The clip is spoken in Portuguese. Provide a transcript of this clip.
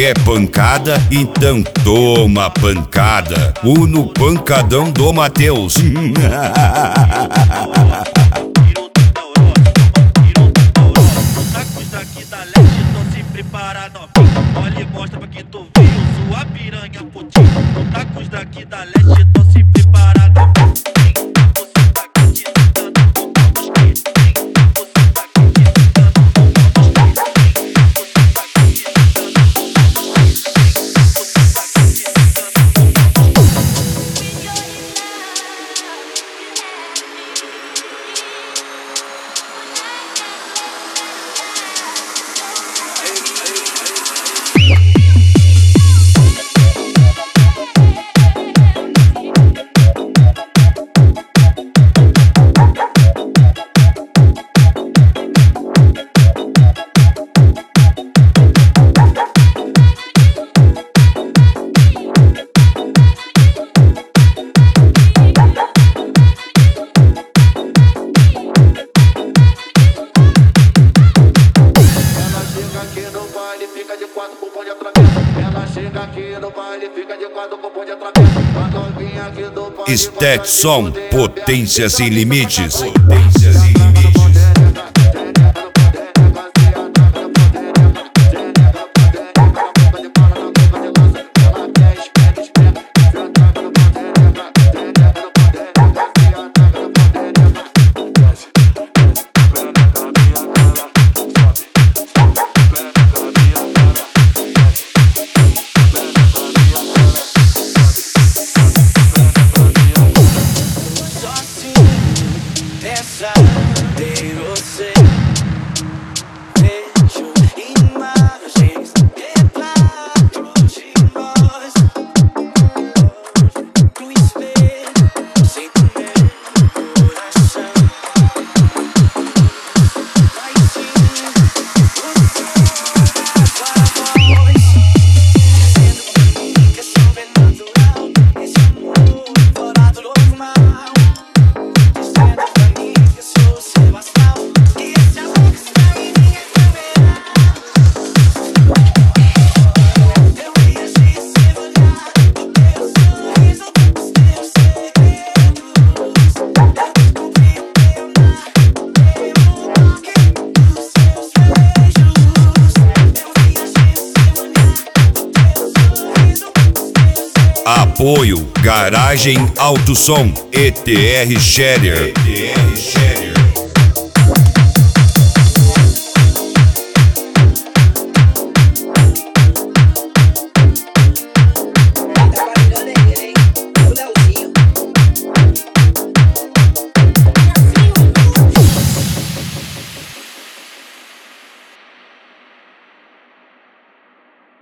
Quer pancada? Então toma pancada. No pancadão do Matheus. Tacos daqui da leste, tô se preparando. Olha e mostra pra que tu veio, sua piranha putinha. Tacos daqui da leste, tô se preparando. Você tá acreditando com povos que? Você tá acreditando com povos que? Você tá acreditando com povos que? Você tá acreditando com povos que? Fica de quatro com o pão de atravessa. Ela chega aqui no baile, fica de quatro com o pão de atravessa. A novinha aqui do baile. Stetson, potência sem limites. Em você vejo imagens, retratos de nós no espelho, sinto meu coração. Mas sim, você leva a voz, dizendo pra mim que é sobrenatural, esse amor dourado normal. Apoio Garagem Alto Som, ETR Sharer.